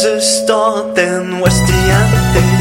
a start, then what's the end?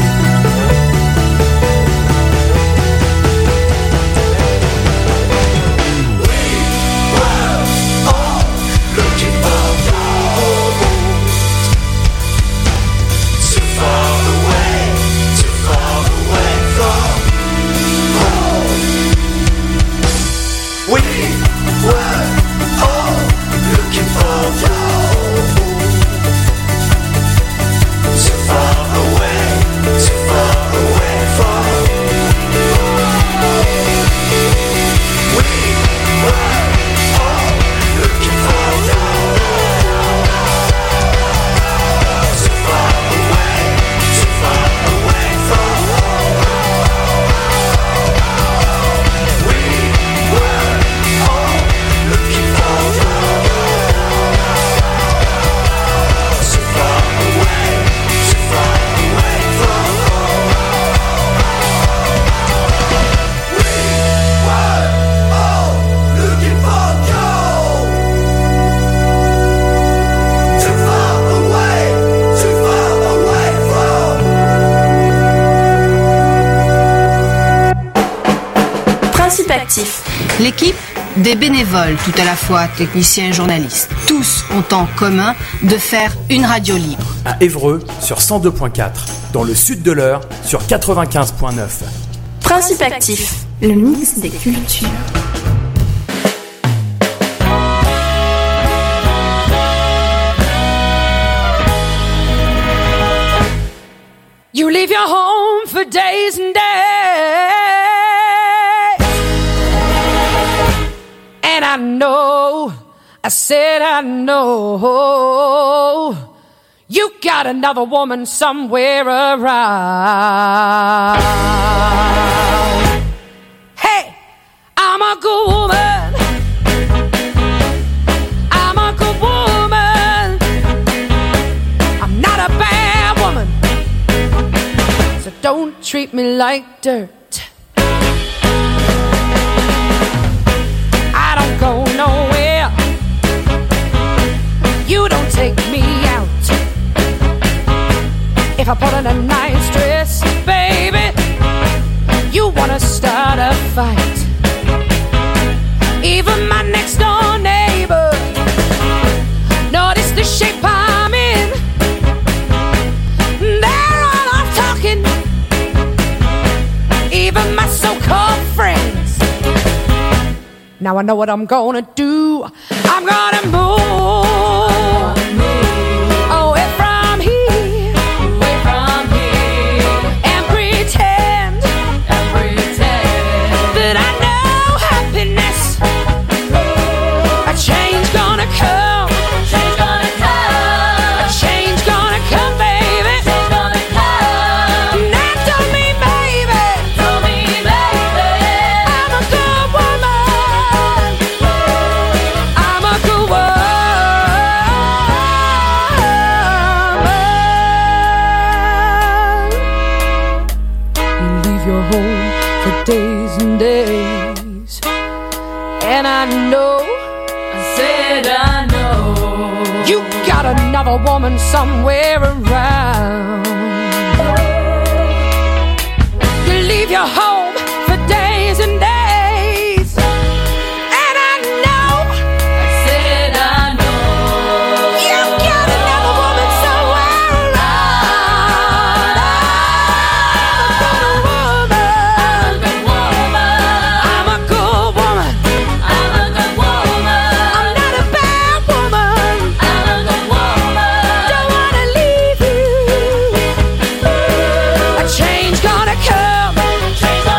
L'équipe, des bénévoles, tout à la fois techniciens et journalistes. Tous ont en commun de faire une radio libre. À Évreux sur 102.4, dans le sud de l'Eure sur 95.9. Principe actif, le mix des cultures. You leave your home for days and days, and I know, I said I know, you got another woman somewhere around. Hey, I'm a good woman, I'm a good woman, I'm not a bad woman, so don't treat me like dirt. I don't go nowhere, you don't take me out. If I put on a nice dress, baby, you wanna start a fight. Even my next door neighbor noticed the shape I'm in. They're all off talking, even my so-called friends. Now I know what I'm gonna do. I'm gonna move away from here, and pretend that I know happiness. A change gonna come, a change gonna come, baby. Now tell me, baby, I'm a good woman, I'm a good woman. You leave your home for days and days, and I know, I said I know, you got another woman somewhere around. You leave your home for days and days, and I know, I said I know, you got another woman somewhere around. I'm a good woman, I'm not a bad woman, don't wanna leave you. A change gonna come, a change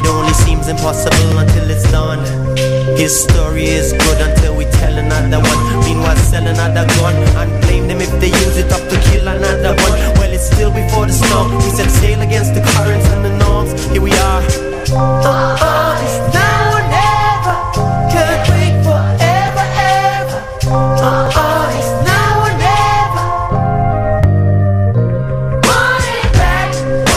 only seems impossible until it's done. His story is good until we tell another one. Meanwhile sell another gun and blame them if they use it up to kill another one. Well, it's still before the storm. We set sail against the currents and the norms. Here we are. It's now or never. Can't wait forever, ever. It's now or never. Want it back,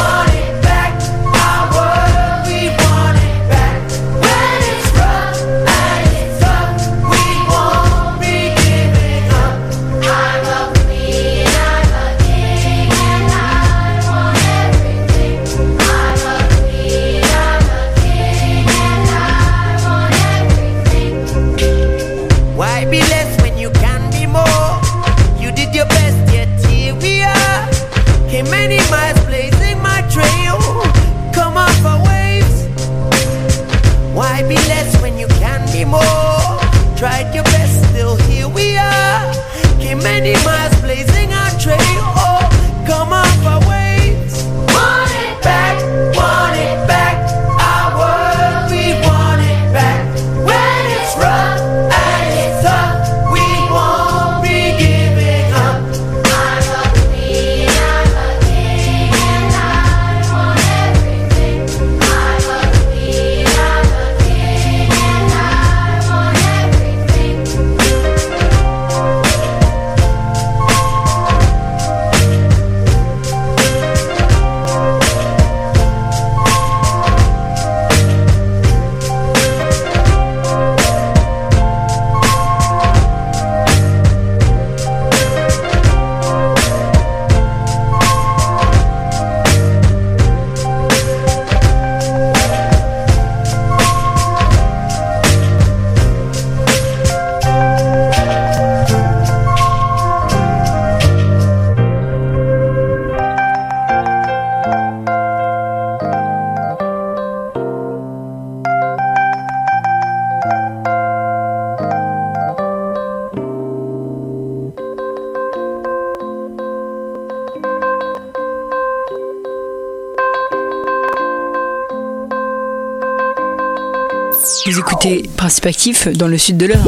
our world, we want it back. When it's rough and it's tough, we won't be giving up. I'm a queen, I'm a king, and I want everything. I'm a queen, I'm a king, and I want everything. Why be less when you can be more? You did your best, yet here we are. Came many miles blazing my trail. Come off our waves. Why be less when you can be more? Tried your best, still here we are. Came many miles blazing our trail. Oh, come off our waves. Want it back, our world, we want it back. When it's rough and it's tough, we won't be giving up. I'm a queen, I'm a king, and I want everything. I'm a queen, I'm a king, and I want everything. Vous écoutez Principe Actif dans le sud de l'Eure.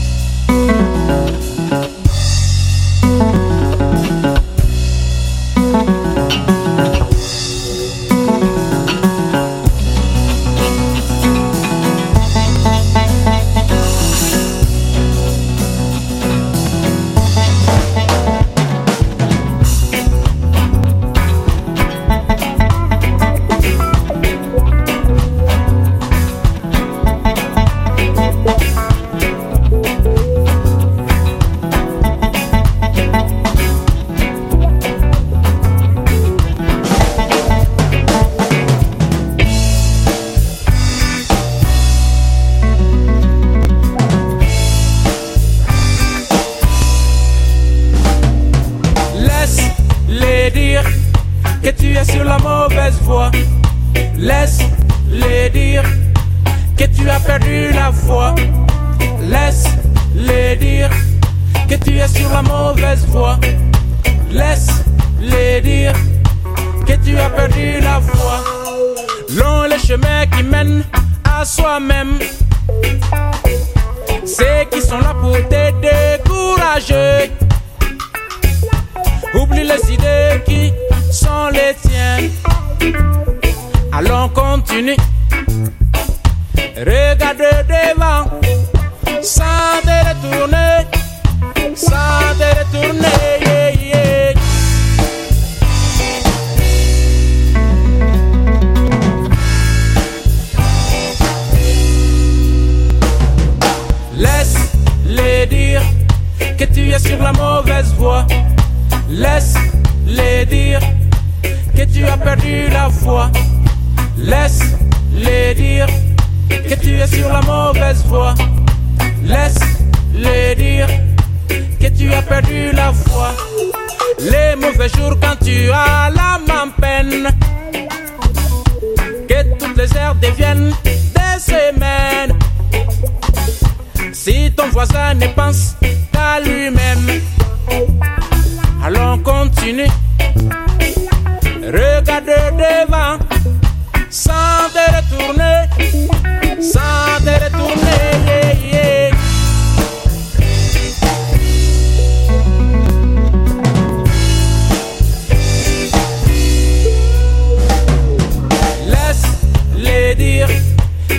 Laisse-les dire que tu es sur la mauvaise voie. Laisse-les dire que tu as perdu la foi. Laisse-les dire que tu es sur la mauvaise voie. Laisse-les dire que tu as perdu la foi. Long les chemins qui mènent à soi-même. Ceux qui sont là pour te décourager. Oublie les idées qui sont les tiennes. Allons continue. Regarde devant. Sans te retourner. Sans te retourner. Yeah, yeah. Laisse-les dire que tu es sur la mauvaise voie. Laisse-les dire que tu as perdu la foi. Laisse-les dire que tu es sur la mauvaise voie. Laisse-les dire que tu as perdu la foi. Les mauvais jours quand tu as l'âme en peine. Que toutes les heures deviennent des semaines. Si ton voisin ne pense qu'à lui-même, allons continue. Regarde devant, sans te retourner.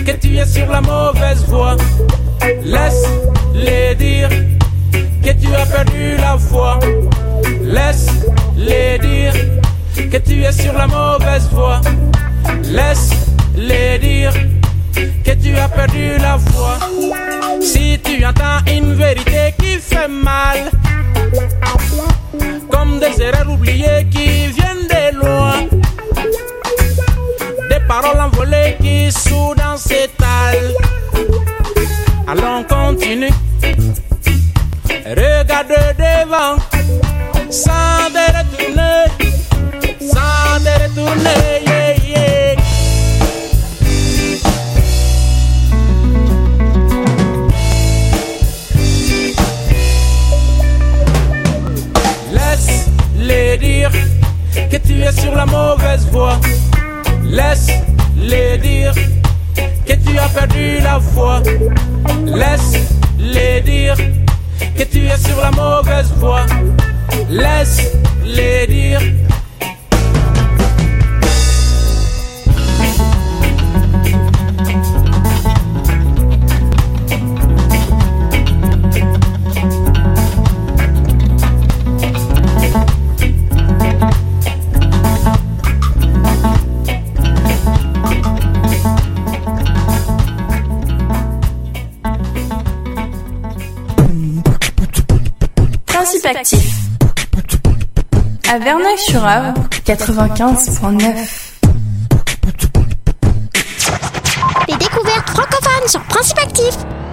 que tu es sur la mauvaise voie. Laisse-les dire que tu as perdu la foi. Laisse-les dire que tu es sur la mauvaise voie. Laisse-les dire que tu as perdu la foi. Si tu entends une vérité qui fait mal, comme des erreurs oubliées qui viennent de loin, des paroles envolées qui soudain s'étalent, allons continue. Regarde devant, sans te retourner, sans te retourner, yeah, yeah. Laisse-les dire que tu es sur la mauvaise voie. Laisse-les dire que tu as perdu la foi. Laisse-les dire que tu es sur la mauvaise voie. Laisse-les dire. Principe actif. À Verneuil-sur-Avre, 95.9. Les découvertes francophones sur Principe actif.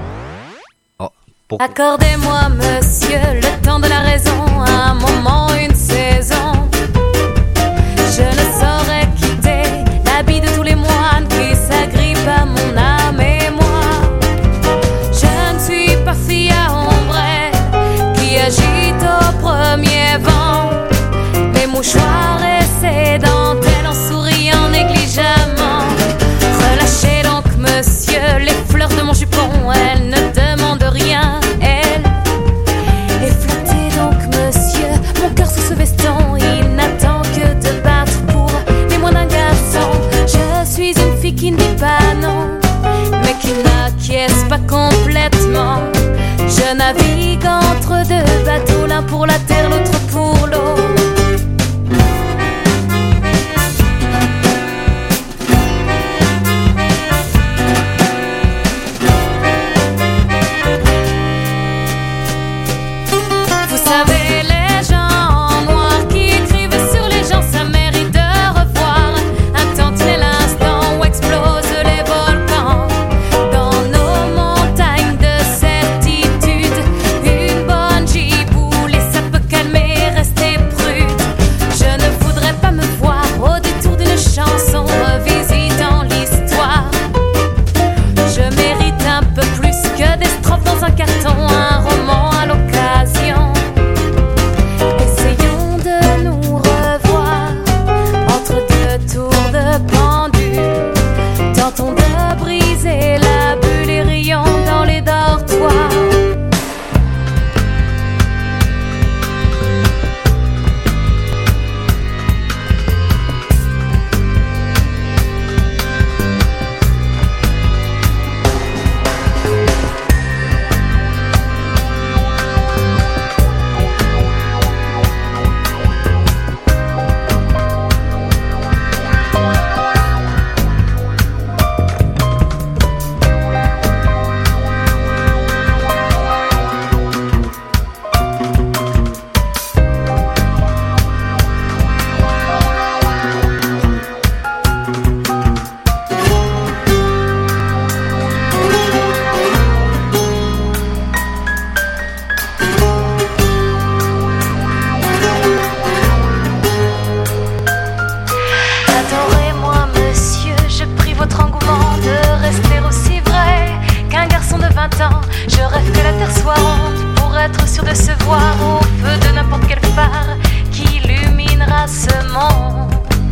Accordez-moi, monsieur, le temps de la raison, un moment, une saison. Je ne saurais quitter l'habit de tous les moines qui s'agrippent à mon âme et moi. Je ne suis pas fille à ombre qui agite au premier vent. Mes mouchoirs et ses dentelles en souriant négligemment. Relâchez donc, monsieur, les fleurs de mon jupon, elles ne demandent rien. Qui ne dit pas non, mais qui n'acquiesce pas complètement. Je navigue entre deux bateaux, l'un pour la terre, l'autre pour l'eau. Vous savez, les gens en noir qui écrivent sur les gens, ça mérite de revoir un tantinet l'instant. Explose les volcans dans nos montagnes de certitude. Une bonne giboule et ça peut calmer, rester prude. Je ne voudrais pas me voir au détour d'une chanson revisitant l'histoire. Je mérite un peu plus que des strophes dans un carton, un roman à l'occasion. Essayons de nous revoir entre deux tours de pendule. Tentons de briser la bulle et rions dans les dortoirs. Adorez-moi, monsieur, je prie votre engouement de rester aussi vrai qu'un garçon de 20 ans. Je rêve que la terre soit ronde pour être sûr de se voir au feu de n'importe quel phare qui illuminera ce monde.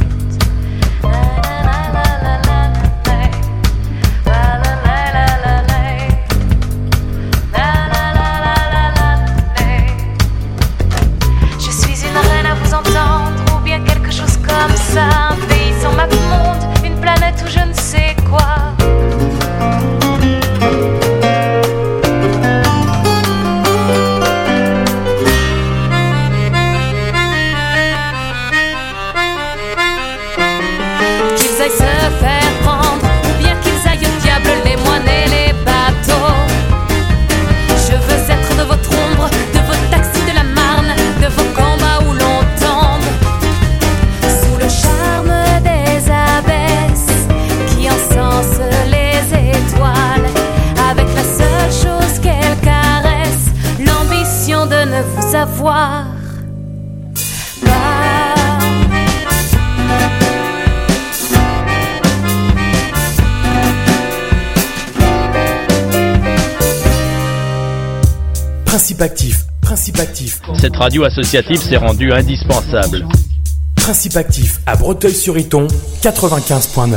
Je suis une reine à vous entendre, ou bien quelque chose comme ça. Un pays sans map monde, une planète où je ne sais quoi. savoir. Principe actif, Principe actif. Cette radio associative s'est rendue indispensable. Principe actif à Breteuil-sur-Iton, 95.9.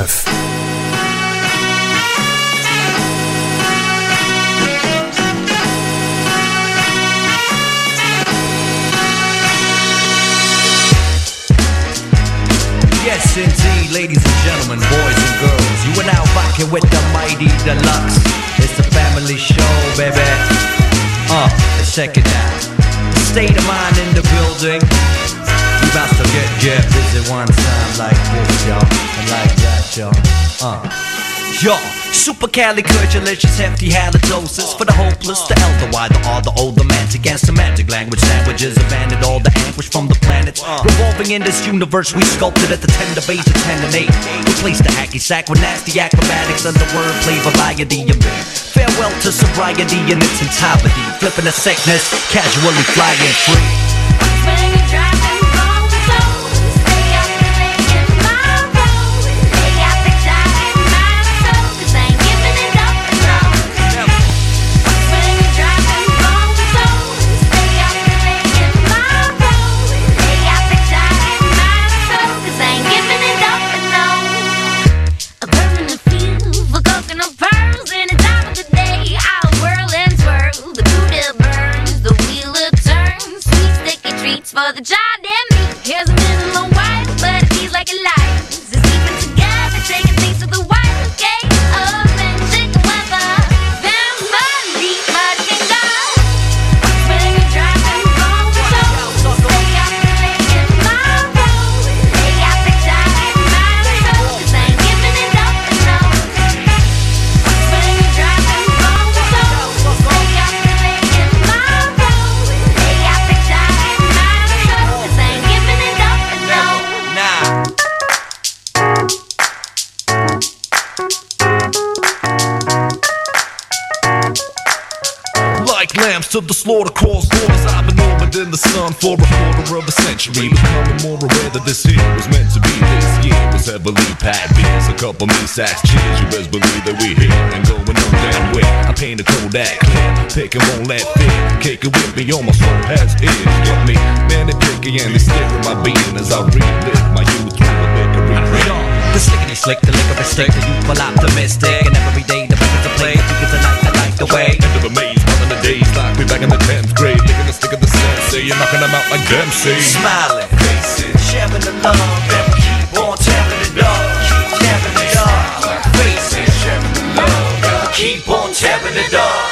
Yes, indeed, ladies and gentlemen, boys and girls, you are now rocking with the Mighty Deluxe. It's a family show, baby. Let's check it out. The state of mind in the building. You about to get busy one time like this, y'all, and like that, y'all. Yo, supercalifragilistic, hefty halitosis for the hopeless, the elder, why the all the old, the mantic and semantic language sandwiches abandoned all the anguish from the planets. Revolving in this universe, we sculpted at the tender age of 10 and 8. Replaced the hacky sack with nasty acrobatics under wordplay, variety and farewell to sobriety in its entirety. Flipping the sickness, casually flying free. When you're driving home, stay out the lane in my road. Lay out the job in my soul, 'cause I ain't giving it up alone. When you're driving home, stay out the lane in my road. Lay out the job in my soul, 'cause I ain't giving it up alone. A bird in the field for coconut pearls in the time of the day. I'll whirl and swirl, the Buddha burns, the wheeler turns, sweet sticky treats for the John and me. Here's a middle wife, but it feels like a life. They're sleeping together, taking things to the wild game of magic weather. Family, mud and God. When you're driving home, stay out the lane in my road. Lay out the job in my soul, 'cause I ain't giving it up alone. When you're driving home, stay out the lane in my road. Lay out the job in my soul, 'cause I ain't giving it up alone. Like lambs to the slaughter, cross borders. I've been orbited in the sun for a quarter of a century. Becoming more aware that this here was meant to be. This year was heavily packed beers, a couple me sacks, cheers. You best believe that we here and going no damn way. I paint a Kodak clear, pick and won't let fear. Cake it with me, on my soul has ears. Get me, man, they picky and they stare at my being as I relive my youth through a victory. The slickety slick, the liquor stick, the youthful optimistic, and every day the records to play. I think it's a night I like the way. End of a maze, running the days like we back in the 10th grade. Licking the stick of the sensei, you're knocking them out like Dempsey. Smiling faces, sharing the love, and we keep on tearing it up. Keep tearing it up. Faces, sharing the love, and we keep on tearing it up.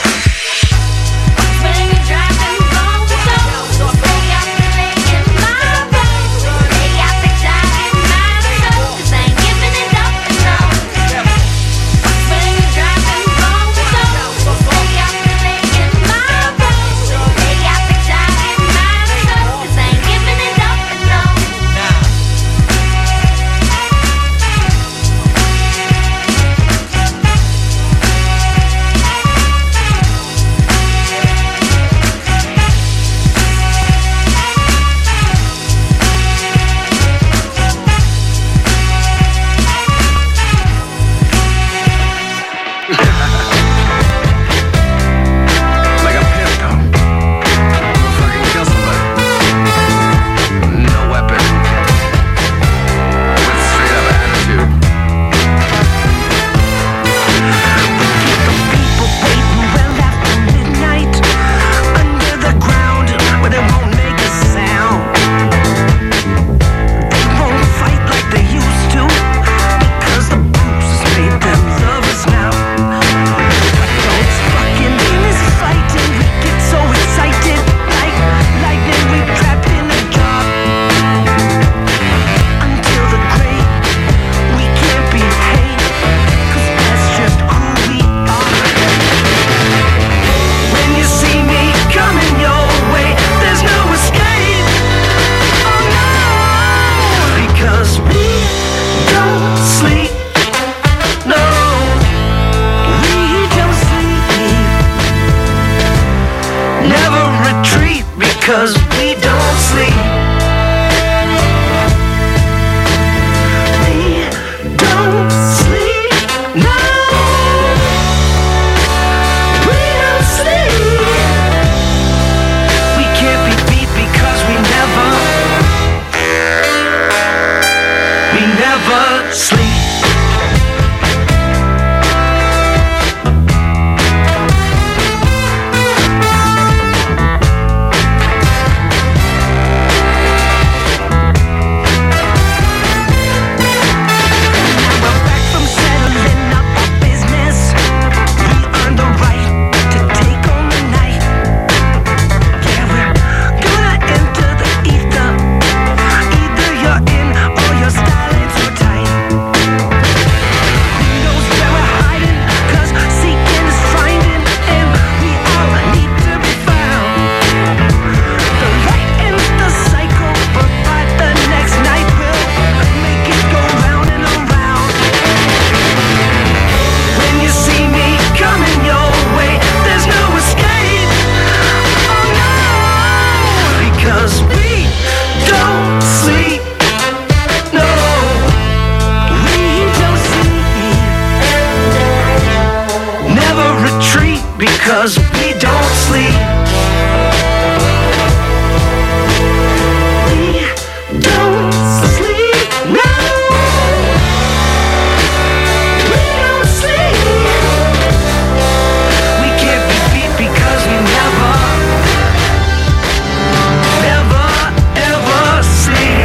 When you're driving home, stay out the lane in my road. Lay out the job in my soul, 'cause I ain't giving it up alone. When you're driving home, stay out the lane in my road. Lay out the job in my soul, 'cause I ain't giving it up alone. because we don't sleep. We don't sleep, no. We don't sleep. We can't be beat because we never sleep. Because we don't sleep. We don't sleep, no. We don't sleep. We can't be beat because we never ever sleep.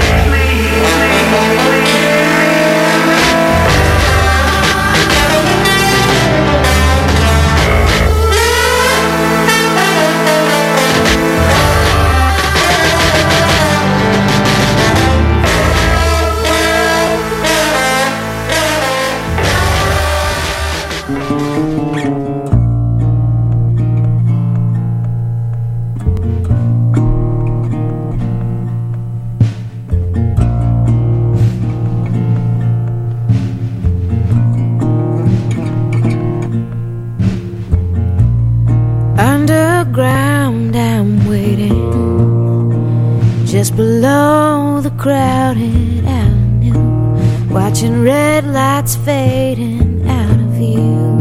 Underground, I'm waiting just below the crowded avenue, watching red lights fading out of view.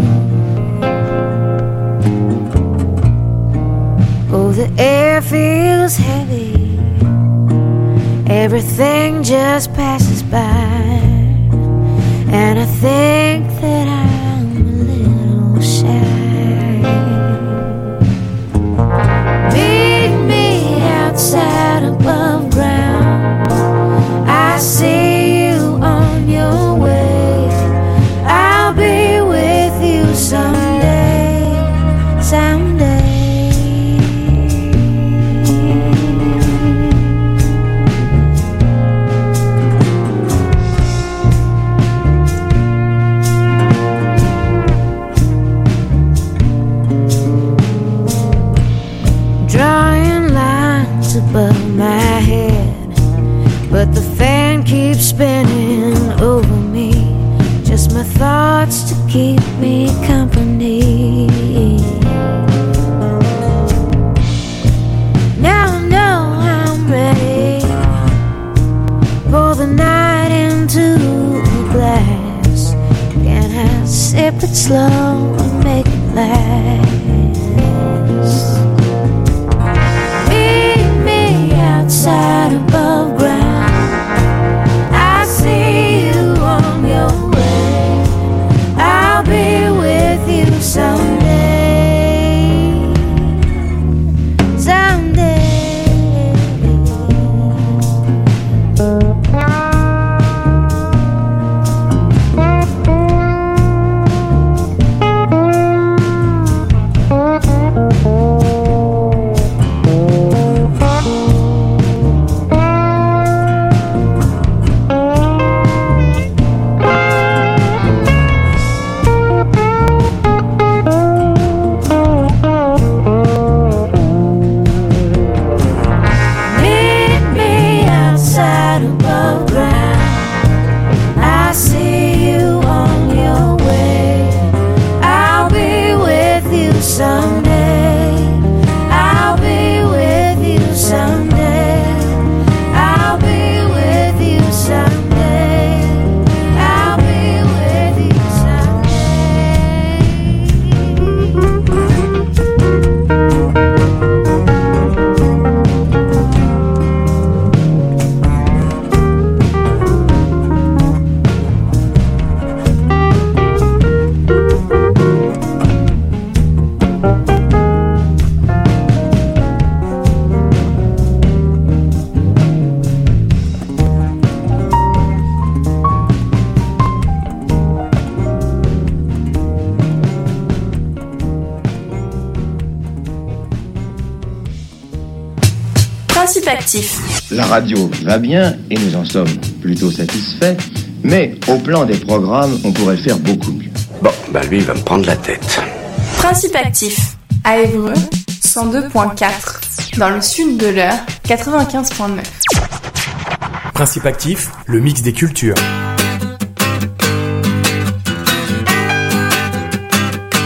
Oh, the air feels heavy, everything just passes by, and I think that I'm a little shy. Meet me outside above ground, I see you on your way, I'll be with you someday, someday. Drawing lines above my head, but the fan keeps spinning over me, just my thoughts to keep me company. Now I know I'm ready, pour the night into a glass, can I sip it slow and make it last? Outside above ground, I see you on your way, I'll be with you someday, someday. Principe actif. La radio va bien et nous en sommes plutôt satisfaits, mais au plan des programmes, on pourrait faire beaucoup mieux. Bon, bah lui, il va me prendre la tête. Principe actif. À Évreux, 102.4. Dans le sud de l'Eure, 95.9. Principe actif, le mix des cultures.